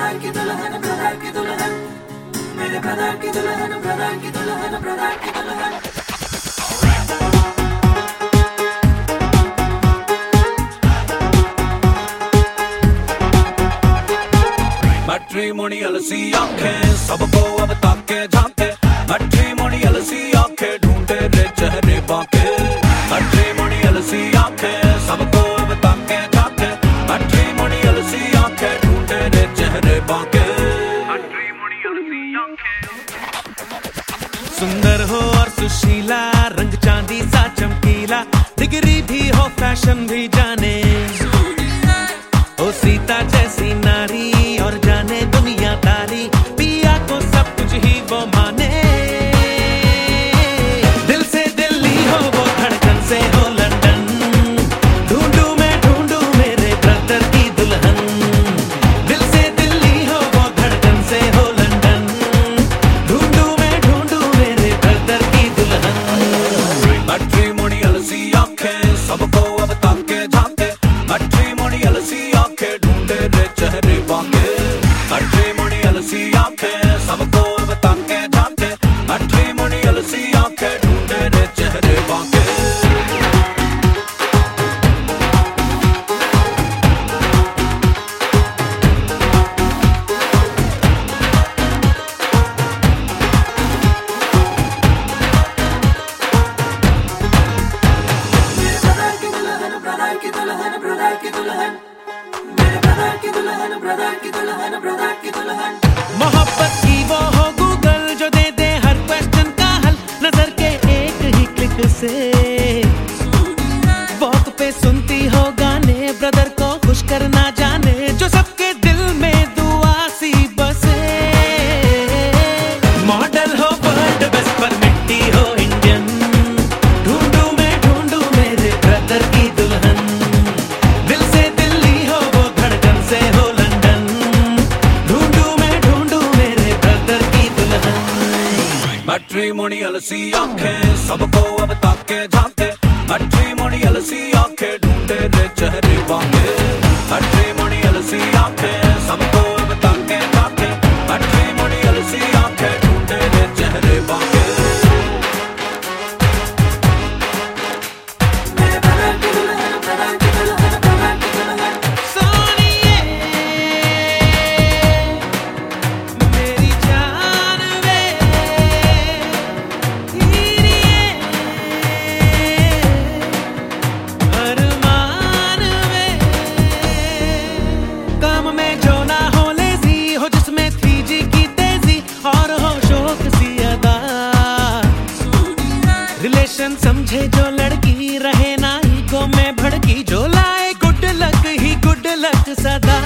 Brother की दुल्हन, brother की दुल्हन, मेरे ब्रदर की दुल्हन, ब्रदर की दुल्हन, ब्रदर की दुल्हन। मैट्रिमोनियल सी आंखें सबको अब ताके झांके, मैट्रिमोनियल सी आंखें ढूंढे रे चेहरे बाके, मैट्रिमोनियल सी आंखें सबको अब ताके झांके, मैट्रिमोनियल सी आंखें ढूंढे रे चेहरे बाके, मैट्रिमोनियल सी आंखें। सुंदर हो और सुशीला, रंग चांदी सा चमकीला, डिग्री भी हो फैशन भी जाने, ओ सीता जैसी नारी और जाने दुनियादारी, पिया को सब कुछ ही वो माने, दिल से दिल्ली हो वो धड़कन से हो लंदन, ढूंढू मैं ढूंढू मेरे ब्रदर की दुल्हन, दिल से दिल्ली हो वो धड़कन से हो लंदन, ढूंढू मैं ढूंढू मेरे ब्रदर की दुल्हन। मैट्रिमोनियल सी आंखें सबको अब ताके झांके, मैट्रिमोनियल सी आंखें ढूंढे रे चेहरे बाके, मैट्रिमोनियल सी आंखें सबको अब ताके झांके, मैट्रिमोनियल सी आंखें ढूंढे रे चेहरे बाके। ब्रदर की दुल्हन, ब्रदर की दुल्हन, मेरे ब्रदर की दुल्हन, ब्रदर की दुल्हन, ब्रदर की दुल्हन। मोहब्बत की वो हो गूगल जो दे दे हर क्वेश्चन का हल, नजर के एक ही क्लिक से, वॉक पे सुनती हो गाने, ब्रदर को खुश करना जाने, जो सबके दिल में दुआ सी बसे, मॉडल हो वर्ल्ड बेस्ट पर मिट्टी हो इंडियन, ढूंढू मैं ढूंढू मेरे ब्रदर की दुल्हन, दिल से दिल्ली हो वो धड़कन से हो लंदन, ढूंढू मैं ढूंढू मेरे ब्रदर की दुल्हन। मैट्रिमोनियल सी आंखें सबको अब ताके झांके, मैट्रिमोनियल सी आंखें ढूंढे रे चेहरे बाके, मैट्रिमोनियल सी आंखें सबको अब ताके झांके, मैट्रिमोनियल सी आंखें ढूंढे रे चेहरे बाके। मेरे ब्रदर की दुल्हन, ब्रदर की दुल्हन, ब्रदर की दुल्हन। सोनिए मेरी जान वे, हीरिए अरमान वे, काम में जो ना हो लेजी, हो जिसमें 3G की तेजी और हो शौक सी अदा, रिलेशन समझे जो लड़की, रहे ना ईगो में भड़की, जो लाए गुड लक ही गुड लक सदा।